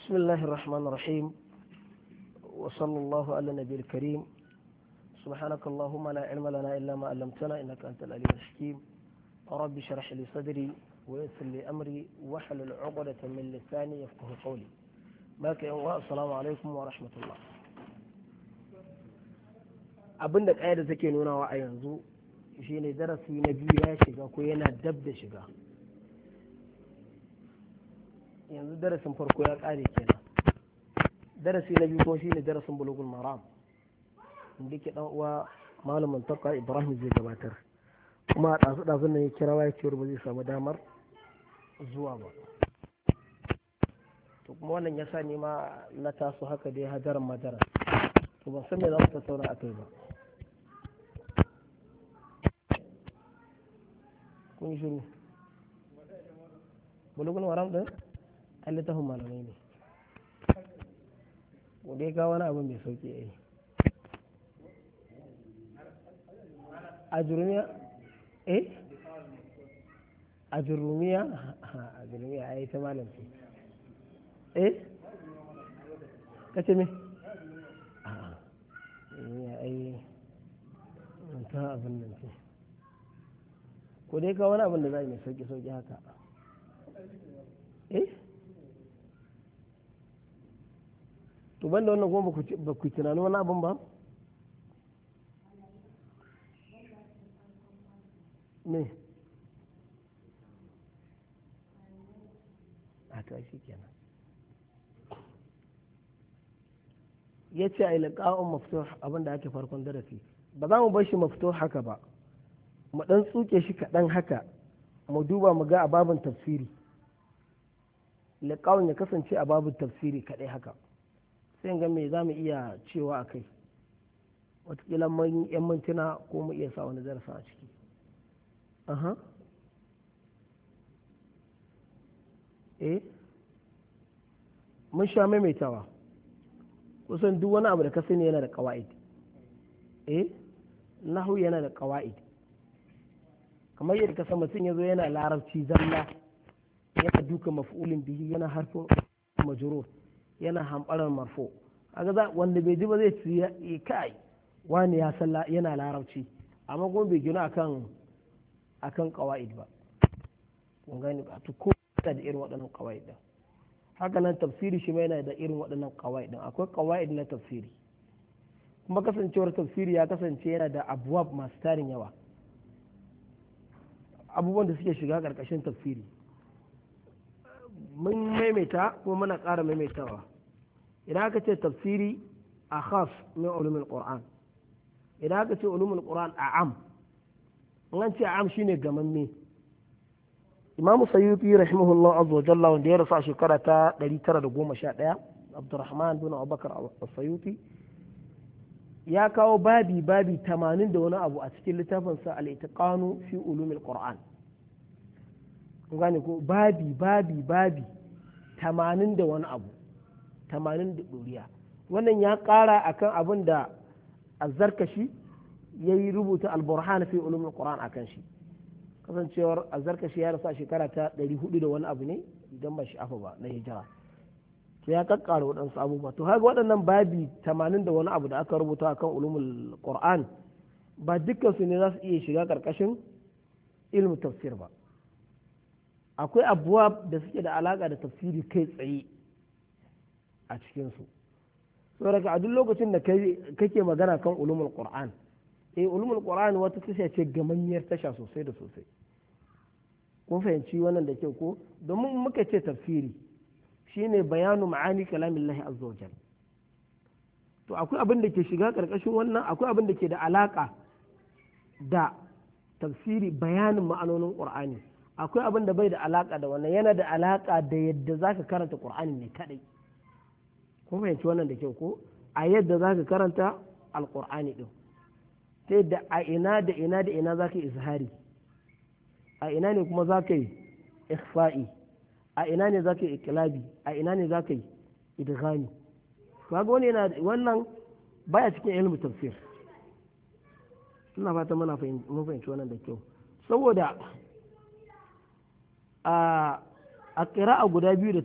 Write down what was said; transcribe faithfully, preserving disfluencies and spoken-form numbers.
بسم الله الرحمن الرحيم وصلى الله على النبي الكريم سبحانك اللهم لا علم لنا إلا ما علمتنا إنك أنت العليم الحكيم رب اشرح لي صدري ويسر لي أمري واحلل عقدة من لساني يفقه قولي باقي السلام عليكم ورحمة الله. abin da ƙayar da take nunawa a yanzu shine darasi na biyu ya shiga ko yana dab da shiga. yanzu darasin farko ya ƙare kenan, darasi na biyu ko shine darasin bulugul maram inda ke dan uwa malamin taka Ibrahim zai gabatar, kuma a ɗazu ɗazun nan ya kira waya cewar ba zai samu damar zuwa ba, to kuma wannan ya sa ni ma na taso haka dai hadaran madara, to ban san me za mu tattauna a kai ba. kun yi shiru bulugul maram din an littafin malamai ne, wanda ya ga wani abin mai sauki ya yi a jurumiya eh a jurumiya a jurumiya a yi ta malamci eh kace me a jurumiya a yi ta abin nan ce, ko dai ga wani abin da za a yi mai sauki sauki haka eh to banda wannan kuma ba ku tunani wani abin ba me a ta shi kenan ya ce a ilƙa'un mafito abin da ake farkon darasi ba za mu bar shi mafito haka ba, mu ɗan tsuke shi kaɗan haka mu duba mu ga a babin tafsiri, liƙa'un ya kasance a babin tafsiri kaɗai haka sai ga me za mu iya cewa a kai, watakila mun yan mintuna ko mu iya sa wani darasa a ciki. aha eh mun sha maimaitawa kusan duk wani abu da ka sani yana da ƙawa'id, eh nahu yana da ƙawa'id, kamar yadda ka san mutum ya zo yana larabci zalla yana duka maf'ulin bihi yana harfin majrur yana hamɓarar marfo, kaga za wanda bai ji ba zai ci kai wani ya san yana larabci amma kuma bai gina akan akan qawaid ba, kun gani ba to ko da irin waɗannan qawaid din haka nan tafsiri shi ma yana da irin waɗannan qawaid din, akwai qawaid na tafsiri kuma kasancewar tafsiri ya kasance yana da abwab masu tarin yawa, abubuwan da suke shiga ƙarƙashin tafsiri mun maimaita ko muna ƙara maimaitawa. Idan aka ce tafsiri a khas min ulumul qur'an, idan aka ce ulumul qur'an a am, an ce a am shine gamamme. Imam Sayyuti rahimahullah azza wa jalla wanda ya rasu a shekara ta ɗari tara da goma sha ɗaya, Abdurrahman bin Abubakar Sayyuti ya kawo babi babi tamanin da wani abu a cikin littafinsa al-Itiqanu fi ulumul qur'an. gane ko babi babi babi tamanin da wani abu tamanin da ɗoriya, wannan ya ƙara akan abin da azzarkashi ya yi rubuta al-burhan fi ulumul qur'an akan shi, kasancewar azzarkashi ya rasa shekara ta ɗari hudu da wani abu ne idan ba shi afa ba na hijira, to ya kakkara waɗansu abubuwa, to haka waɗannan babi tamanin da wani abu da aka rubuta akan ulumul qur'an ba dukkan su ne za su iya shiga ƙarƙashin ilmu tafsir ba, akwai abuwa da suke da alaƙa da tafsiri kai tsaye a cikinsu, saboda a duk lokacin da kake magana kan ulumul qur'an eh ulumul qur'an wata tasha ce gamammiyar tasha sosai da sosai, kun fahimci wannan da kyau ko, domin muka ce tafsiri shine bayanu ma'ani kalamillahi azza wa jalla, to akwai abin da ke shiga karkashin wannan, akwai abin da ke da alaƙa da tafsiri bayanin ma'anonin qur'ani, akwai abin da bai da alaka da wannan, yana da alaka da yadda zaka karanta qur'ani ne kadai, kun fahimci wannan da kyau ko, a yadda zaka karanta alqur'ani din ta yadda a ina da ina da ina zaka yi izhari, a ina ne kuma zaka yi ikhfa'i, a ina ne zaka yi iqlabi, a ina ne zaka yi idghami, kaga wannan yana wannan baya cikin ilmu tafsir, ina fata muna fahimci wannan da kyau, saboda a ƙira'a guda biyu da